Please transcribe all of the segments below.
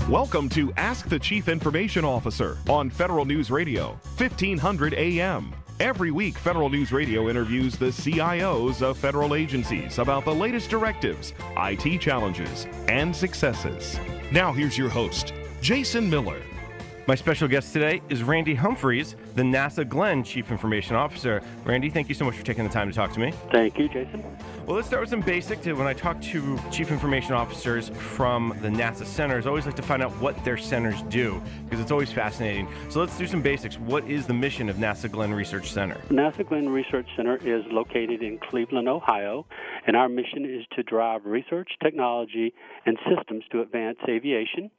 Welcome to Ask the Chief Information Officer on Federal News Radio, 1500 AM. Every week, Federal News Radio interviews the CIOs of federal agencies about the latest directives, IT challenges, and successes. Now here's your host, Jason Miller. My special guest today is Randy Humphreys, the NASA Glenn Chief Information Officer. Randy, thank you so much for taking the time to talk to me. Thank you, Jason. Well, let's start with some basics. When I talk to Chief Information Officers from the NASA centers, I always like to find out what their centers do, because it's always fascinating. So let's do some basics. What is the mission of NASA Glenn Research Center? NASA Glenn Research Center is located in Cleveland, Ohio, and our mission is to drive research, technology, and systems to advance aviation,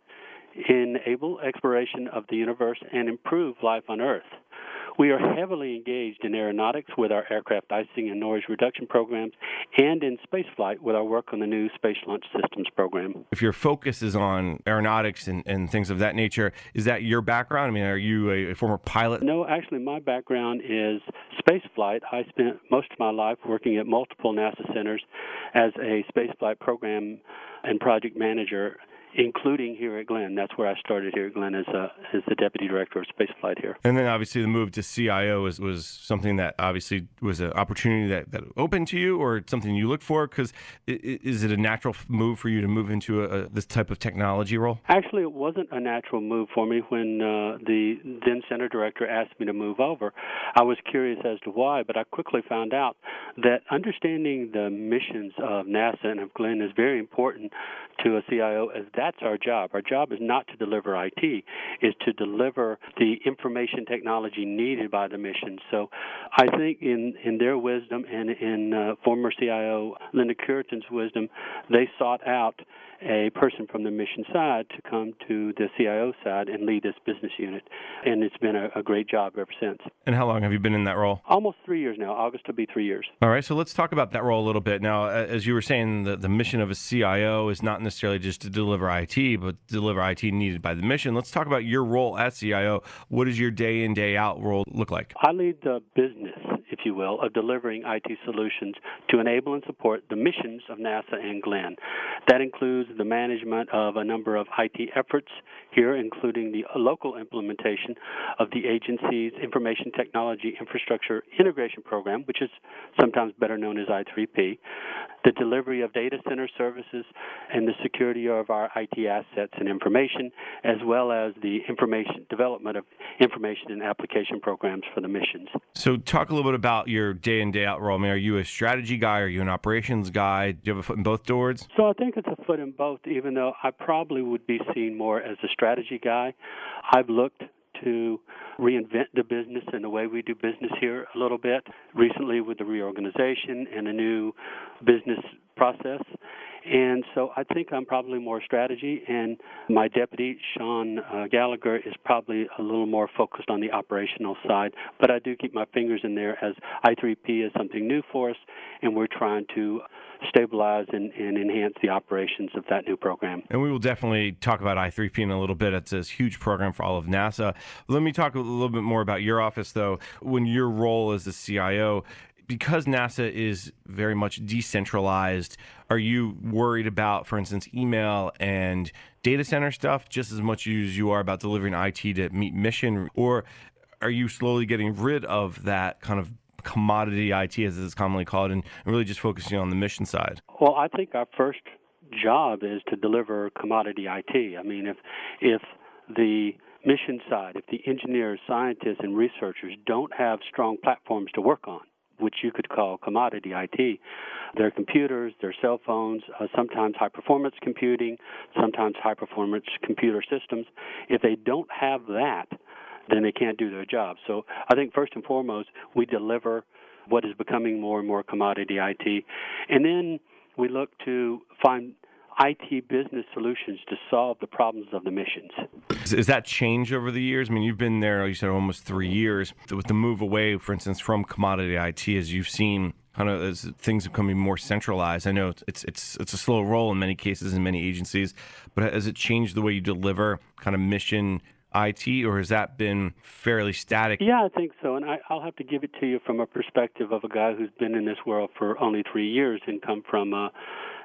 enable exploration of the universe, and improve life on Earth. We are heavily engaged in aeronautics with our aircraft icing and noise reduction programs, and in spaceflight with our work on the new Space Launch Systems program. If your focus is on aeronautics and things of that nature, is that your background? I mean, are you a former pilot? No, actually, my background is spaceflight. I spent most of my life working at multiple NASA centers as a spaceflight program and project manager, including here at Glenn. That's where I started here at Glenn as the Deputy Director of Spaceflight here. And then obviously the move to CIO was something that obviously was an opportunity that opened to you, or something you look for? Because is it a natural move for you to move into this type of technology role? Actually, it wasn't a natural move for me when the then Center Director asked me to move over. I was curious as to why, but I quickly found out that understanding the missions of NASA and of Glenn is very important to a CIO, as that's our job. Our job is not to deliver IT, is to deliver the information technology needed by the mission. So I think in their wisdom and in former CIO Linda Curitan's wisdom, they sought out a person from the mission side to come to the CIO side and lead this business unit. And it's been a great job ever since. And how long have you been in that role? Almost 3 years now. August will be 3 years. All right, so let's talk about that role a little bit. Now, as you were saying, the mission of a CIO is not necessarily just to deliver IT, but deliver IT needed by the mission. Let's talk about your role as CIO. What does your day in, day out role look like? I lead the business, if you will, of delivering IT solutions to enable and support the missions of NASA and Glenn. That includes the management of a number of IT efforts here, including the local implementation of the agency's Information Technology Infrastructure Integration Program, which is sometimes better known as I3P, the delivery of data center services, and the security of our IT assets and information, as well as the development of information and application programs for the missions. So talk a little bit about your day in, day out role. I mean, are you a strategy guy? Are you an operations guy? Do you have a foot in both doors? So I think it's a foot in both, even though I probably would be seen more as a strategy guy. I've looked to reinvent the business and the way we do business here a little bit recently with the reorganization and a new business process. And so I think I'm probably more strategy, and my deputy, Sean Gallagher, is probably a little more focused on the operational side. But I do keep my fingers in there, as I3P is something new for us, and we're trying to stabilize and enhance the operations of that new program. And we will definitely talk about I3P in a little bit. It's a huge program for all of NASA. Let me talk a little bit more about your office, though. When your role as the CIO, because NASA is very much decentralized, are you worried about, for instance, email and data center stuff just as much as you are about delivering IT to meet mission? Or are you slowly getting rid of that kind of commodity IT, as it's commonly called, and really just focusing on the mission side? Well, I think our first job is to deliver commodity IT. I mean, if the mission side, if the engineers, scientists, and researchers don't have strong platforms to work on, which you could call commodity IT, their computers, their cell phones, sometimes high-performance computing, sometimes high-performance computer systems, if they don't have that, then they can't do their job. So I think first and foremost, we deliver what is becoming more and more commodity IT. And then we look to find IT business solutions to solve the problems of the missions. Has that changed over the years? I mean, you've been there, you said, almost 3 years. With the move away, for instance, from commodity IT, as you've seen, kind of as things are becoming more centralized. I know it's a slow roll in many cases in many agencies, but has it changed the way you deliver kind of mission IT, or has that been fairly static? Yeah, I think so, and I'll have to give it to you from a perspective of a guy who's been in this world for only 3 years and come from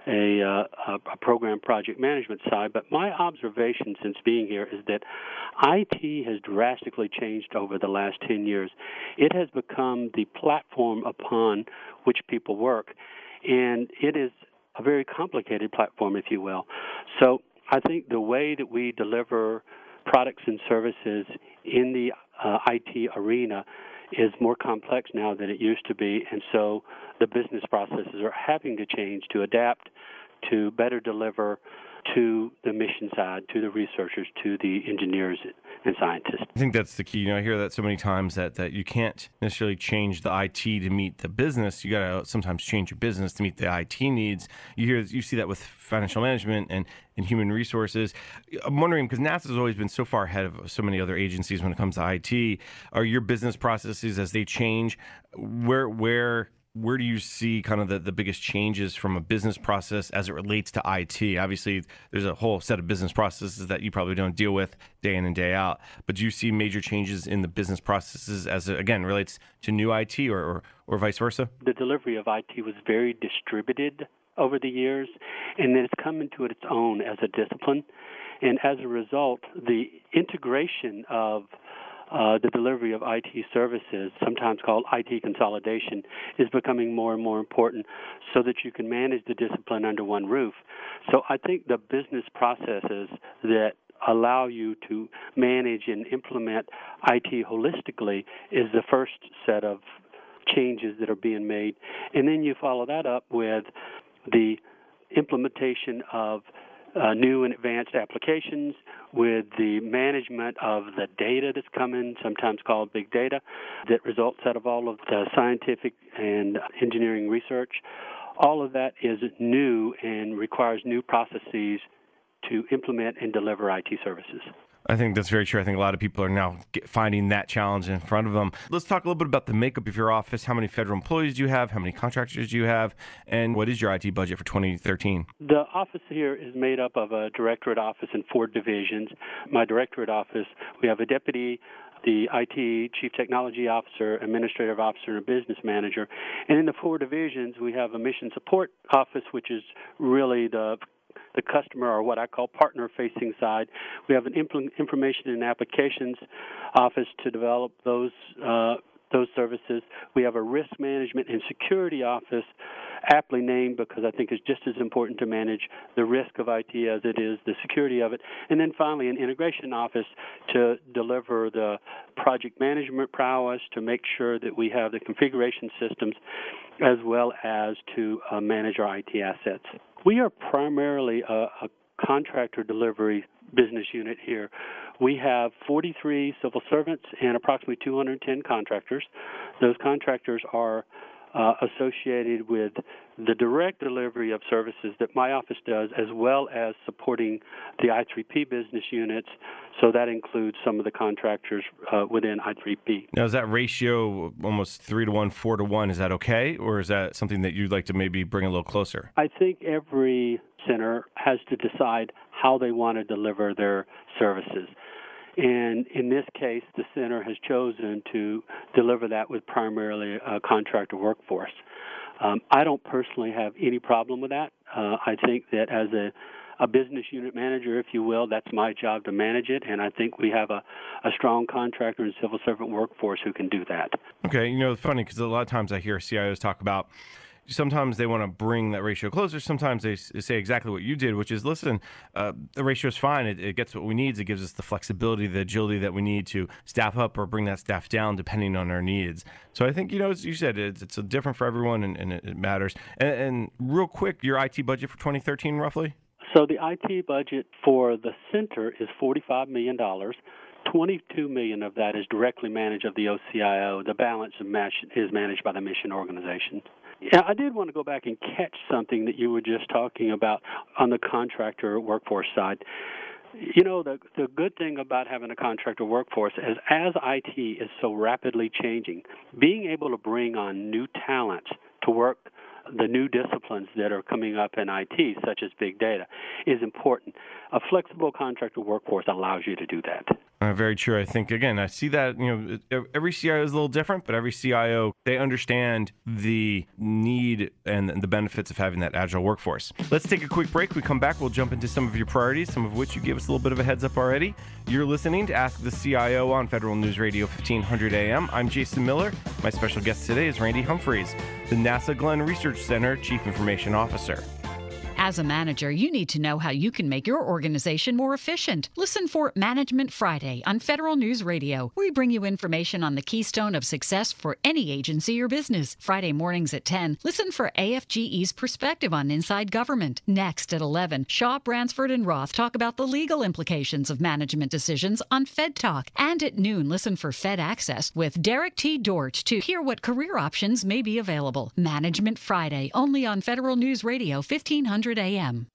a program project management side. But my observation since being here is that IT has drastically changed over the last 10 years. It has become the platform upon which people work, and it is a very complicated platform, if you will. So I think the way that we deliver products and services in the IT arena is more complex now than it used to be, and so the business processes are having to change to adapt to better deliver to the mission side, to the researchers, to the engineers and scientists. I think that's the key. I hear that so many times that you can't necessarily change the IT to meet the business. You got to sometimes change your business to meet the IT needs. You see that with financial management and human resources. I'm wondering, because NASA has always been so far ahead of so many other agencies when it comes to IT, are your business processes, as they change, where do you see kind of the biggest changes from a business process as it relates to IT? Obviously, there's a whole set of business processes that you probably don't deal with day in and day out. But do you see major changes in the business processes as it, again, relates to new IT or vice versa? The delivery of IT was very distributed over the years, and then it's come into its own as a discipline. And as a result, the integration of the delivery of IT services, sometimes called IT consolidation, is becoming more and more important so that you can manage the discipline under one roof. So I think the business processes that allow you to manage and implement IT holistically is the first set of changes that are being made. And then you follow that up with the implementation of new and advanced applications, with the management of the data that's coming, sometimes called big data, that results out of all of the scientific and engineering research. All of that is new and requires new processes to implement and deliver IT services. I think that's very true. I think a lot of people are now finding that challenge in front of them. Let's talk a little bit about the makeup of your office. How many federal employees do you have? How many contractors do you have? And what is your IT budget for 2013? The office here is made up of a directorate office and 4 divisions. My directorate office, we have a deputy, the IT chief technology officer, administrative officer, and a business manager. And in the 4 divisions, we have a mission support office, which is really the customer, or what I call partner-facing side. We have an information and applications office to develop those services. We have a risk management and security office, aptly named because I think it's just as important to manage the risk of IT as it is the security of it. And then finally, an integration office to deliver the project management prowess, to make sure that we have the configuration systems, as well as to manage our IT assets. We are primarily a contractor delivery business unit here. We have 43 civil servants and approximately 210 contractors. Those contractors are associated with the direct delivery of services that my office does, as well as supporting the I3P business units. So that includes some of the contractors within I3P. Now, is that ratio almost 3-to-1, 4-to-1? Is that okay? Or is that something that you'd like to maybe bring a little closer? I think every center has to decide how they want to deliver their services. And in this case, the center has chosen to deliver that with primarily a contractor workforce. I don't personally have any problem with that. I think that as a business unit manager, if you will, that's my job to manage it, and I think we have a strong contractor and civil servant workforce who can do that. Okay, it's funny because a lot of times I hear CIOs talk about sometimes they want to bring that ratio closer. Sometimes they say exactly what you did, which is, listen, the ratio is fine. It gets what we need. It gives us the flexibility, the agility that we need to staff up or bring that staff down depending on our needs. So I think, as you said, it's different for everyone and it matters. And real quick, your IT budget for 2013 roughly? So the IT budget for the center is $45 million. $22 million of that is directly managed of the OCIO. The balance is managed by the mission organization. Yeah, I did want to go back and catch something that you were just talking about on the contractor workforce side. The good thing about having a contractor workforce is, as IT is so rapidly changing, being able to bring on new talent to work the new disciplines that are coming up in IT, such as big data, is important. A flexible contractor workforce allows you to do that. Very true. I think, again, I see that, every CIO is a little different, but every CIO, they understand the need and the benefits of having that agile workforce. Let's take a quick break. We come back, we'll jump into some of your priorities, some of which you gave us a little bit of a heads up already. You're listening to Ask the CIO on Federal News Radio 1500 AM. I'm Jason Miller. My special guest today is Randy Humphreys, the NASA Glenn Research Center Chief Information Officer. As a manager, you need to know how you can make your organization more efficient. Listen for Management Friday on Federal News Radio. We bring you information on the keystone of success for any agency or business. Friday mornings at 10, listen for AFGE's perspective on inside government. Next at 11, Shaw, Bransford, and Roth talk about the legal implications of management decisions on Fed Talk. And at noon, listen for Fed Access with Derek T. Dort to hear what career options may be available. Management Friday, only on Federal News Radio 1500 AM.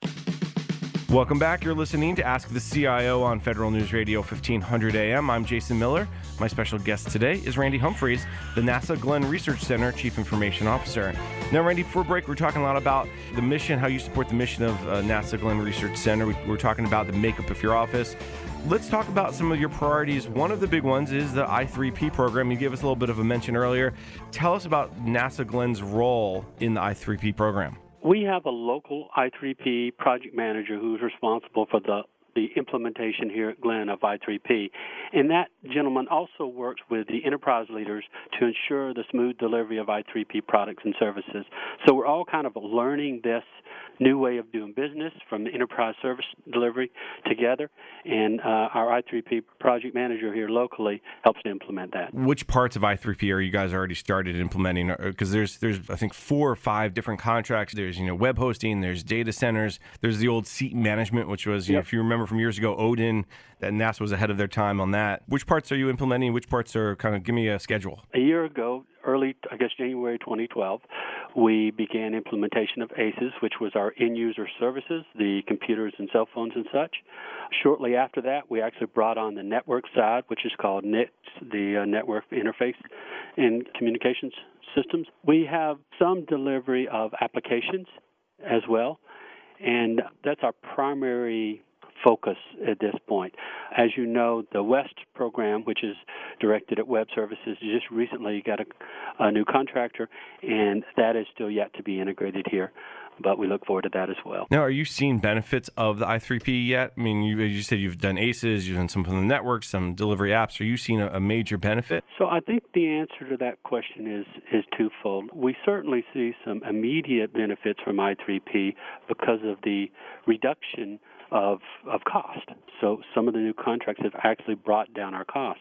Welcome back. You're listening to Ask the CIO on Federal News Radio 1500 AM. I'm Jason Miller. My special guest today is Randy Humphreys, the NASA Glenn Research Center Chief Information Officer. Now, Randy, before break, we're talking a lot about the mission, how you support the mission of NASA Glenn Research Center. We're talking about the makeup of your office. Let's talk about some of your priorities. One of the big ones is the I3P program. You gave us a little bit of a mention earlier. Tell us about NASA Glenn's role in the I3P program. We have a local I3P project manager who's responsible for the implementation here at Glenn of I3P. And that gentleman also works with the enterprise leaders to ensure the smooth delivery of I3P products and services. So we're all kind of learning this new way of doing business from the enterprise service delivery together. And our I3P project manager here locally helps to implement that. Which parts of I3P are you guys already started implementing? Because there's I think 4 or 5 different contracts. There's web hosting, there's data centers, there's the old seat management, which was if you remember from years ago, Odin, that NASA was ahead of their time on that. Which parts are you implementing? Which parts are give me a schedule? A year ago, early, January 2012, we began implementation of ACES, which was our end-user services, the computers and cell phones and such. Shortly after that, we actually brought on the network side, which is called NICS, the Network Interface and Communications Systems. We have some delivery of applications as well, and that's our primary focus at this point. As you know, the WEST program, which is directed at web services, just recently got a new contractor, and that is still yet to be integrated here. But we look forward to that as well. Now, are you seeing benefits of the I3P yet? I mean, you said you've done ACES, you've done some from the network, some delivery apps. Are you seeing a major benefit? So I think the answer to that question is twofold. We certainly see some immediate benefits from I3P because of the reduction of cost. So some of the new contracts have actually brought down our costs.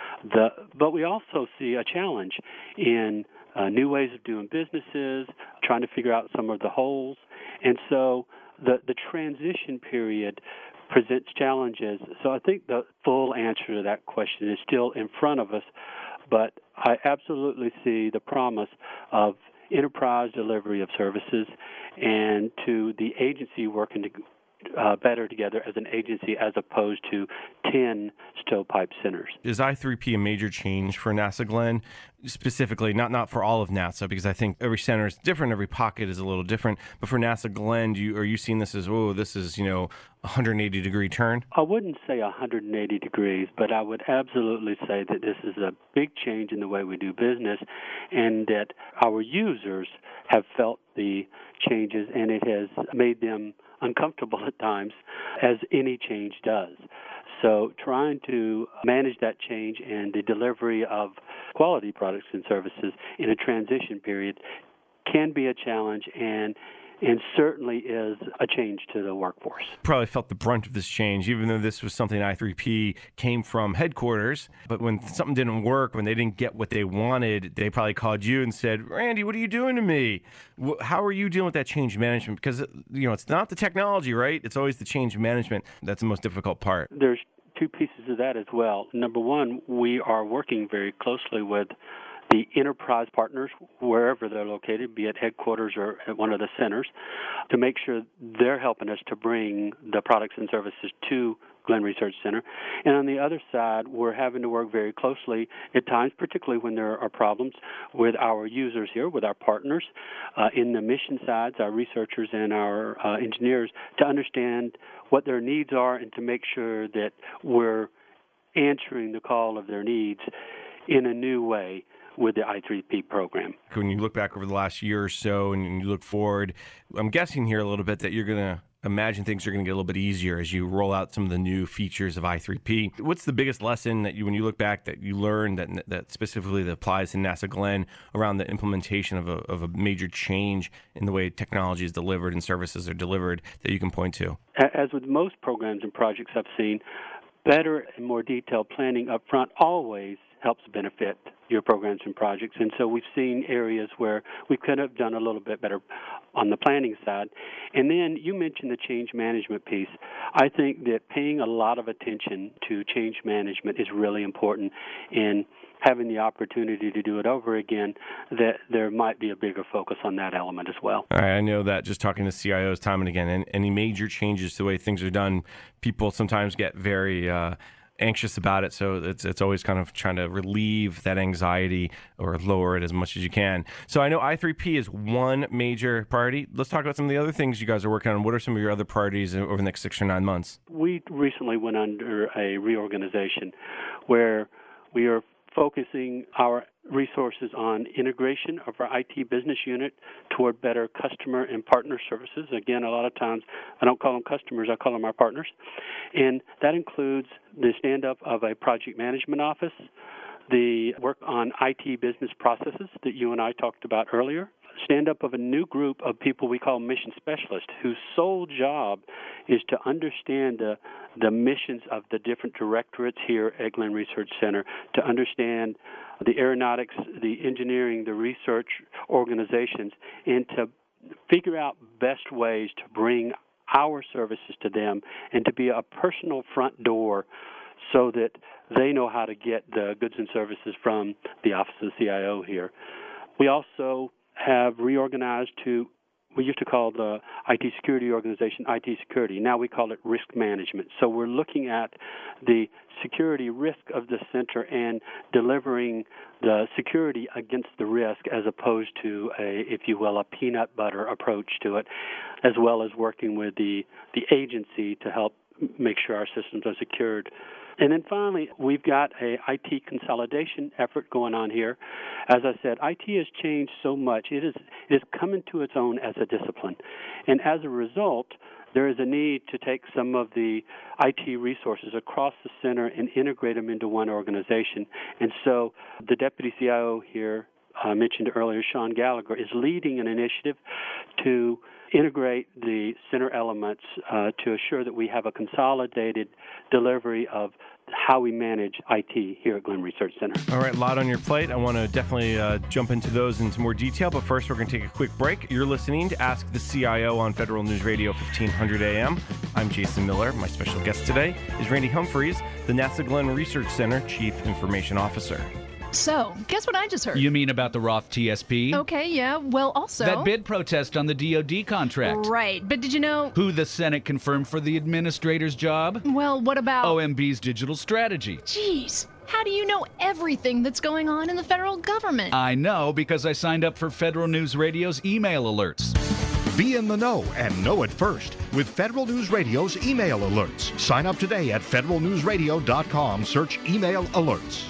But we also see a challenge in new ways of doing businesses, trying to figure out some of the holes. And so the transition period presents challenges. So I think the full answer to that question is still in front of us, but I absolutely see the promise of enterprise delivery of services and to the agency working better together as an agency as opposed to 10 stovepipe centers. Is I3P a major change for NASA Glenn? Specifically, not for all of NASA, because I think every center is different, every pocket is a little different. But for NASA Glenn, are you seeing this as, this is, 180-degree turn? I wouldn't say 180 degrees, but I would absolutely say that this is a big change in the way we do business and that our users have felt the changes, and it has made them uncomfortable at times, as any change does. So trying to manage that change and the delivery of quality products and services in a transition period can be a challenge and certainly is a change to the workforce. Probably felt the brunt of this change, even though this was something I3P came from headquarters. But when something didn't work, when they didn't get what they wanted, they probably called you and said, Randy, what are you doing to me? How are you dealing with that change management? Because, it's not the technology, right? It's always the change management that's the most difficult part. There's 2 pieces of that as well. Number one, we are working very closely with the enterprise partners, wherever they're located, be it headquarters or at one of the centers, to make sure they're helping us to bring the products and services to Glenn Research Center. And on the other side, we're having to work very closely at times, particularly when there are problems, with our users here, with our partners in the mission sides, our researchers and our engineers, to understand what their needs are and to make sure that we're answering the call of their needs in a new way with the I3P program. When you look back over the last year or so and you look forward, I'm guessing here a little bit that you're going to imagine things are going to get a little bit easier as you roll out some of the new features of I3P. What's the biggest lesson that when you look back, that you learned that specifically that applies to NASA Glenn around the implementation of a major change in the way technology is delivered and services are delivered that you can point to? As with most programs and projects I've seen, better and more detailed planning up front always helps benefit your programs and projects. And so we've seen areas where we could have done a little bit better on the planning side. And then you mentioned the change management piece. I think that paying a lot of attention to change management is really important in having the opportunity to do it over again, that there might be a bigger focus on that element as well. All right, I know that just talking to CIOs time and again, and any major changes to the way things are done, people sometimes get very anxious about it, so it's always kind of trying to relieve that anxiety or lower it as much as you can. So I know I3P is one major priority. Let's talk about some of the other things you guys are working on. What are some of your other priorities over the next 6 or 9 months? We recently went under a reorganization where we are focusing our resources on integration of our IT business unit toward better customer and partner services. Again, a lot of times I don't call them customers, I call them our partners. And that includes the stand-up of a project management office, the work on IT business processes that you and I talked about earlier, stand-up of a new group of people we call mission specialists whose sole job is to understand the missions of the different directorates here at Glenn Research Center, to understand the aeronautics, the engineering, the research organizations, and to figure out best ways to bring our services to them and to be a personal front door so that they know how to get the goods and services from the Office of the CIO here. We also have reorganized to, we used to call the IT security organization IT security. Now we call it risk management. So we're looking at the security risk of the center and delivering the security against the risk as opposed to a, if you will, a peanut butter approach to it, as well as working with the agency to help make sure our systems are secured. And then finally, we've got a IT consolidation effort going on here. As I said, IT has changed so much. It is coming to its own as a discipline. And as a result, there is a need to take some of the IT resources across the center and integrate them into one organization. And so the Deputy CIO here, mentioned earlier, Sean Gallagher, is leading an initiative to integrate the center elements to assure that we have a consolidated delivery of how we manage IT here at Glenn Research Center. All right, a lot on your plate. I want to definitely jump into those into more detail, but first we're going to take a quick break. You're listening to Ask the CIO on Federal News Radio 1500 AM. I'm Jason Miller. My special guest today is Randy Humphreys, the NASA Glenn Research Center Chief Information Officer. So, guess what I just heard? You mean about the Roth TSP? Okay, yeah. Well, also... That bid protest on the DoD contract. Right, but did you know... Who the Senate confirmed for the administrator's job? Well, what about... OMB's digital strategy. Jeez, how do you know everything that's going on in the federal government? I know because I signed up for Federal News Radio's email alerts. Be in the know and know it first with Federal News Radio's email alerts. Sign up today at federalnewsradio.com. Search email alerts.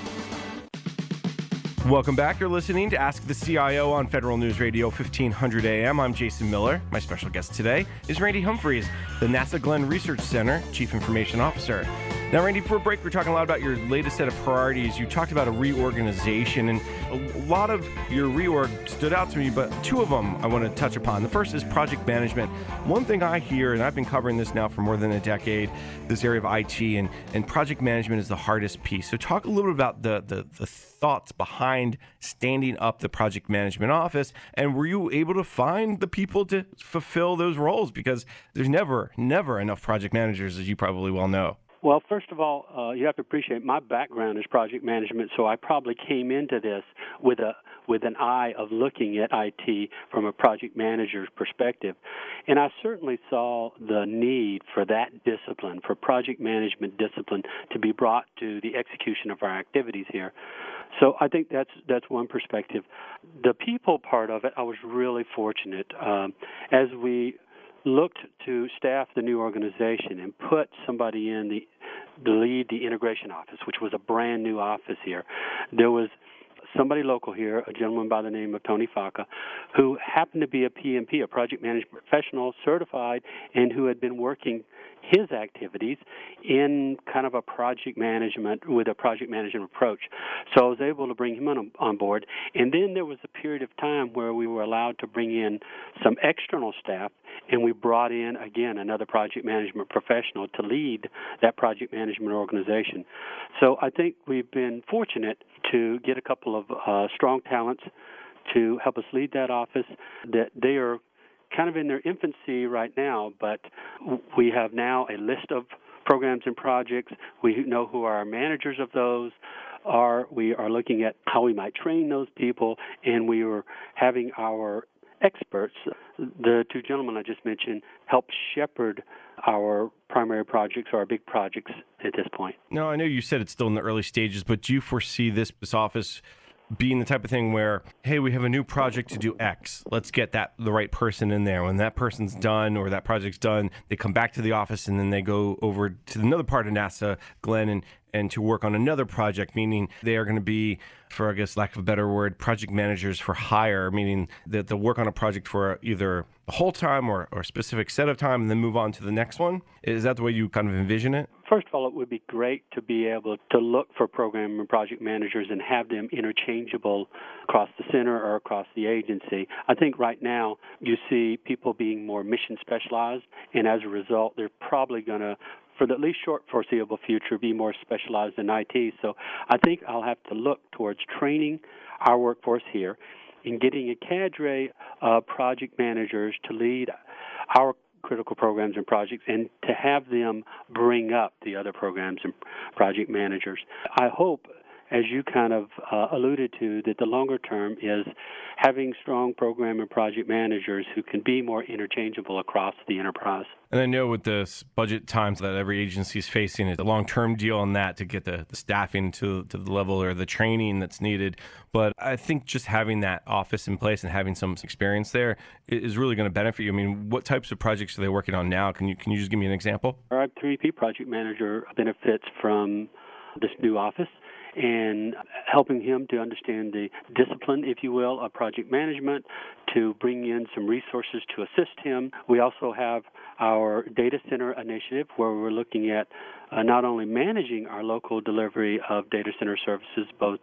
Welcome back. You're listening to Ask the CIO on Federal News Radio 1500 AM. I'm Jason Miller. My special guest today is Randy Humphreys, the NASA Glenn Research Center Chief Information Officer. Now, Randy, before break, we're talking a lot about your latest set of priorities. You talked about a reorganization, and a lot of your reorg stood out to me, but two of them I want to touch upon. The first is project management. One thing I hear, and I've been covering this now for more than a decade, this area of IT, and project management is the hardest piece. So talk a little bit about the thoughts behind standing up the project management office, and were you able to find the people to fulfill those roles? Because there's never enough project managers, as you probably well know. Well, first of all, you have to appreciate my background is project management, so I probably came into this with an eye of looking at IT from a project manager's perspective. And I certainly saw the need for that discipline, for project management discipline, to be brought to the execution of our activities here. So I think that's one perspective. The people part of it, I was really fortunate. As we looked to staff the new organization and put somebody in to lead the integration office, which was a brand new office here. There was somebody local here, a gentleman by the name of Tony Faca, who happened to be a PMP, a project management professional, certified, and who had been working his activities in kind of a project management with a project management approach. So I was able to bring him on board. And then there was a period of time where we were allowed to bring in some external staff, and we brought in, again, another project management professional to lead that project management organization. So I think we've been fortunate to get a couple of strong talents to help us lead that office. That they are kind of in their infancy right now, but we have now a list of programs and projects. We know who our managers of those are. We are looking at how we might train those people, and we are having our experts, the two gentlemen I just mentioned, help shepherd our primary projects or our big projects at this point. No, I know you said it's still in the early stages, but do you foresee this office being the type of thing where, hey, we have a new project to do X. Let's get the right person in there. When that person's done or that project's done, they come back to the office and then they go over to another part of NASA, Glenn, and to work on another project, meaning they are going to be, for I guess lack of a better word, project managers for hire, meaning that they'll work on a project for either the whole time or a specific set of time and then move on to the next one. Is that the way you kind of envision it? First of all, it would be great to be able to look for program and project managers and have them interchangeable across the center or across the agency. I think right now you see people being more mission specialized, and as a result, they're probably going to, for the at least short foreseeable future, be more specialized in IT. So I think I'll have to look towards training our workforce here and getting a cadre of project managers to lead our critical programs and projects and to have them bring up the other programs and project managers. I hope, as you kind of alluded to, that the longer term is having strong program and project managers who can be more interchangeable across the enterprise. And I know with the budget times that every agency is facing, it's a long-term deal on that to get the staffing to the level or the training that's needed. But I think just having that office in place and having some experience there is really going to benefit you. I mean, what types of projects are they working on now? Can you just give me an example? Our I3P project manager benefits from this new office and helping him to understand the discipline, if you will, of project management, to bring in some resources to assist him. We also have our data center initiative where we're looking at not only managing our local delivery of data center services, both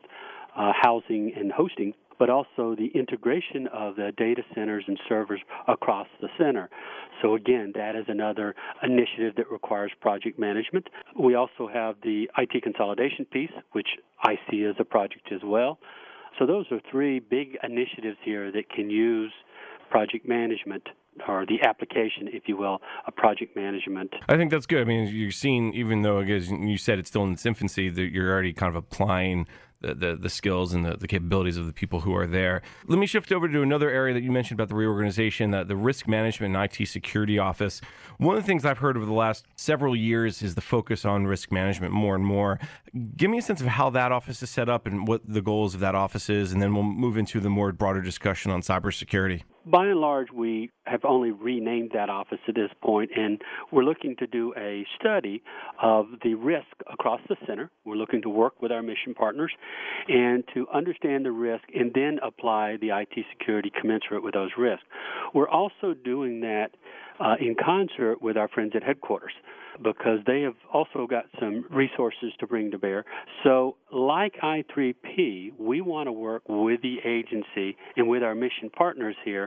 housing and hosting, but also the integration of the data centers and servers across the center. So again, that is another initiative that requires project management. We also have the IT consolidation piece, which I see as a project as well. So those are three big initiatives here that can use project management, or the application, if you will, of project management. I think that's good. I mean, you're seeing, even though, as you said, it's still in its infancy, that you're already kind of applying the skills and the capabilities of the people who are there. Let me shift over to another area that you mentioned about the reorganization, the Risk Management and IT Security Office. One of the things I've heard over the last several years is the focus on risk management more and more. Give me a sense of how that office is set up and what the goals of that office is, and then we'll move into the more broader discussion on cybersecurity. By and large, we have only renamed that office at this point, and we're looking to do a study of the risk across the center. We're looking to work with our mission partners and to understand the risk and then apply the IT security commensurate with those risks. We're also doing that in concert with our friends at headquarters, because they have also got some resources to bring to bear. So like I3P, we want to work with the agency and with our mission partners here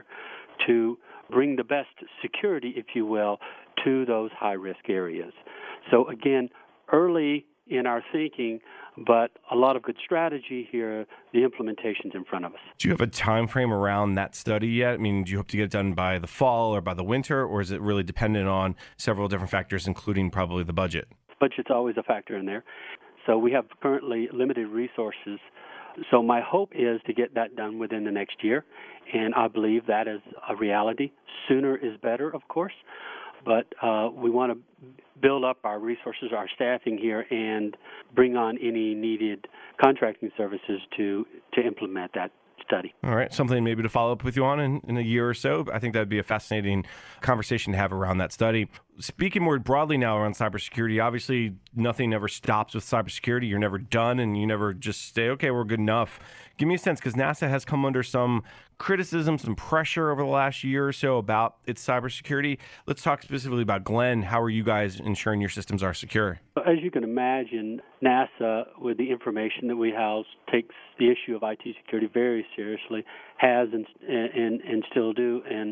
to bring the best security, if you will, to those high-risk areas. So again, early in our thinking, but a lot of good strategy here. The implementation's in front of us. Do you have a time frame around that study yet? I mean, do you hope to get it done by the fall or by the winter, or is it really dependent on several different factors, including probably the budget? Budget's always a factor in there. So we have currently limited resources. So my hope is to get that done within the next year, and I believe that is a reality. Sooner is better, of course, but we want to build up our resources, our staffing here, and bring on any needed contracting services to implement that study. All right, something maybe to follow up with you on in a year or so. I think that would be a fascinating conversation to have around that study. Speaking more broadly now around cybersecurity, obviously nothing ever stops with cybersecurity. You're never done, and you never just say, okay, we're good enough. Give me a sense, because NASA has come under some criticism, some pressure over the last year or so about its cybersecurity. Let's talk specifically about Glenn. How are you guys ensuring your systems are secure? As you can imagine, NASA, with the information that we house, takes the issue of IT security very seriously, has and still do. And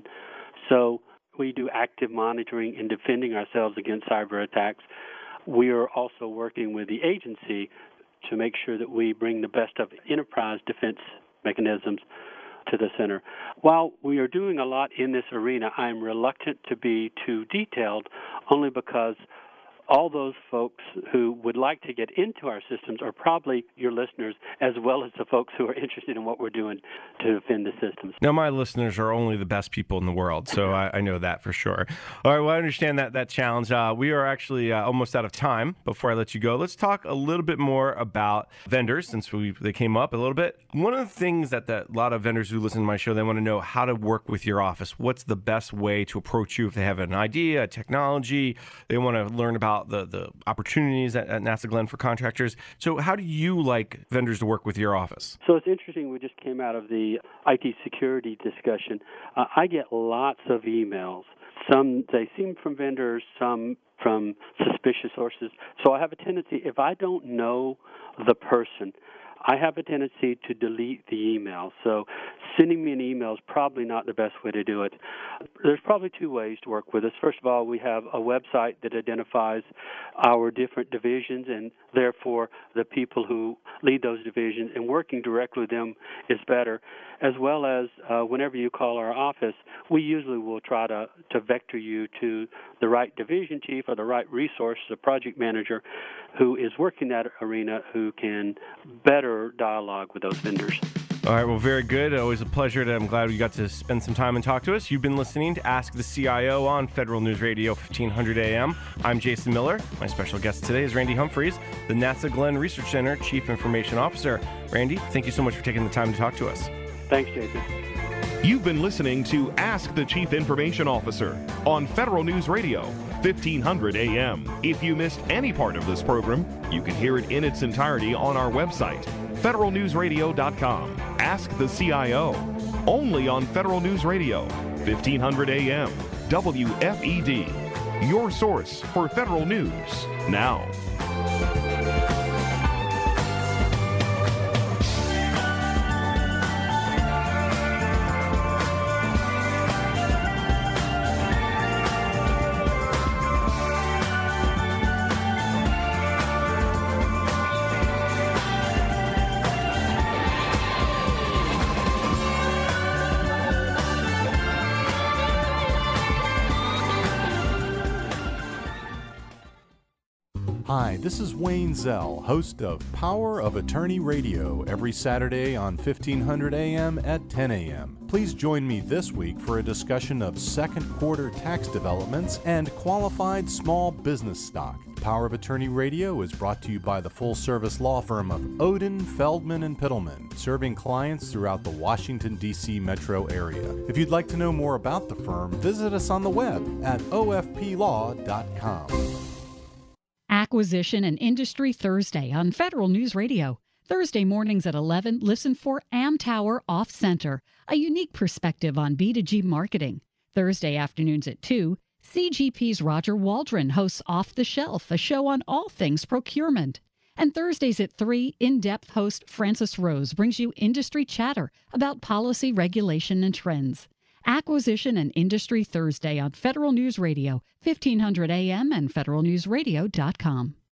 so we do active monitoring and defending ourselves against cyber attacks. We are also working with the agency to make sure that we bring the best of enterprise defense mechanisms to the center. While we are doing a lot in this arena, I'm reluctant to be too detailed, only because all those folks who would like to get into our systems are probably your listeners, as well as the folks who are interested in what we're doing to defend the systems. Now, my listeners are only the best people in the world, so I know that for sure. All right, well, I understand that challenge. We are actually almost out of time. Before I let you go, let's talk a little bit more about vendors, since they came up a little bit. One of the things that a lot of vendors who listen to my show, they want to know how to work with your office. What's the best way to approach you if they have an idea, a technology, they want to learn about the opportunities at NASA Glenn for contractors. So how do you like vendors to work with your office? So it's interesting, we just came out of the IT security discussion. I get lots of emails. Some, they seem from vendors, some from suspicious sources. So I have a tendency, if I don't know the person, I have a tendency to delete the email. So sending me an email is probably not the best way to do it. There's probably two ways to work with us. First of all, we have a website that identifies our different divisions, and therefore the people who lead those divisions, and working directly with them is better. As well as whenever you call our office, we usually will try to vector you to the right division chief or the right resource, the project manager, who is working that arena, who can better dialogue with those vendors. All right, well, very good. Always a pleasure. I'm glad you got to spend some time and talk to us. You've been listening to Ask the CIO on Federal News Radio 1500 AM. I'm Jason Miller. My special guest today is Randy Humphreys, the NASA Glenn Research Center Chief Information Officer. Randy, thank you so much for taking the time to talk to us. Thanks, Jason. You've been listening to Ask the Chief Information Officer on Federal News Radio, 1500 AM. If you missed any part of this program, you can hear it in its entirety on our website, federalnewsradio.com. Ask the CIO, only on Federal News Radio, 1500 AM, WFED, your source for federal news now. Hi, this is Wayne Zell, host of Power of Attorney Radio, every Saturday on 1500 AM at 10 AM. Please join me this week for a discussion of second quarter tax developments and qualified small business stock. Power of Attorney Radio is brought to you by the full-service law firm of Odin, Feldman, and Pittleman, serving clients throughout the Washington, D.C. metro area. If you'd like to know more about the firm, visit us on the web at ofplaw.com. Acquisition and Industry Thursday on Federal News Radio. Thursday mornings at 11, listen for Amtower Off Center, a unique perspective on B2G marketing. Thursday afternoons at 2, CGP's Roger Waldron hosts Off the Shelf, a show on all things procurement. And Thursdays at 3, in-depth host Francis Rose brings you industry chatter about policy, regulation, and trends. Acquisition and Industry Thursday on Federal News Radio, 1500 AM and federalnewsradio.com.